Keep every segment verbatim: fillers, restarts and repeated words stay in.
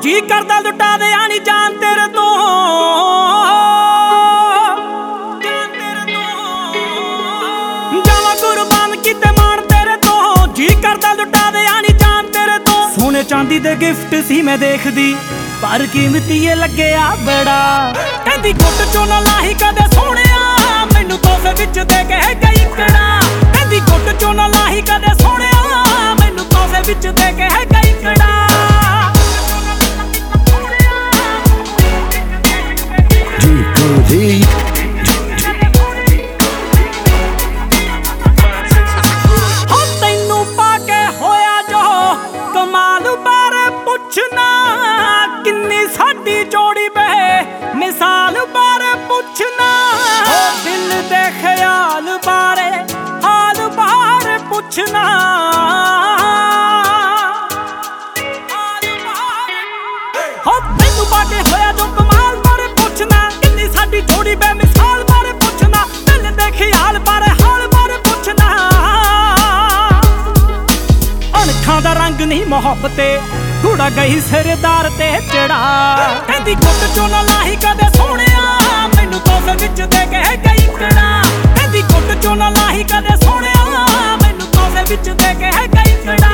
जी करदा लुटा दे आनी जान तेरे तो जावा कुर्बान किते मान तेरे तो जी करदा लुटा दे आनी जान तेरे तो सोने चांदी दे गिफ्ट सी मैं देखदी पर कीमती ये लगे आ बड़ा कहंदी गुट चों ना लाही कदे सोहणिया मैनू तोहफे विच दे के गई कड़ा कहंदी गुट चों ना लाही कदे सोहणिया मैनू तोहफे विच दे के गई कड़ा तैनू पाके होया जो कमाल बारे पुछना किन्नी साडी जोड़ी बे मिसाल बारे पुछना दिल दे ख्याल बारे हाल बारे पुछना हो तैनू पाके होया जो कमाल बारे पुछना किन्नी साडी जोड़ी बे मिसाल बारे पुछना दिल दे ख्याल बारे हाल बारे पुछना अणखां दा रंग नहीं मोहब्बते घोड़ा गई सरदार ते चढ़ा कहंदी गुट चों ना लाही कदे सोहणिया मैनू तोहफे विच दे के गई कड़ा कहंदी गुट चों ना लाही कदे सोहणिया मैनू तोहफे विच दे के गई कड़ा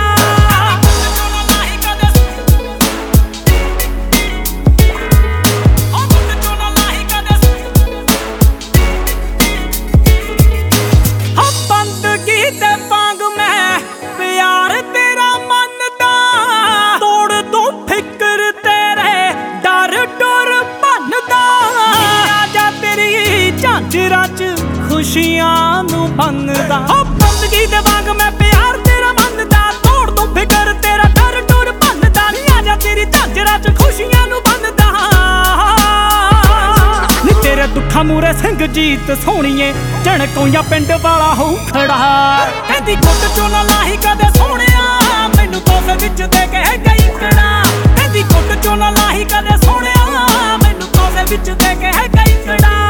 खुशियां नू बनदा हो बंदगी दे वांग मैं प्यार तेरा मनदा तोड़ तू फिकर तेरा डर डर बनदा नी आजा तेरी झांजरा च खुशियां नू बनदा नी तेरे दुखा मूरे सिंह जीत सोहणीए झणकोइया पिंड वाला हो खड़ा कहंदी गुट चों ना लाही कदे सोहणिया मैनू तोहफे विच दे के गई कड़ा कहंदी गुट चों ना लाही कदे सोहणिया मैनू तोहफे विच दे के गई कड़ा।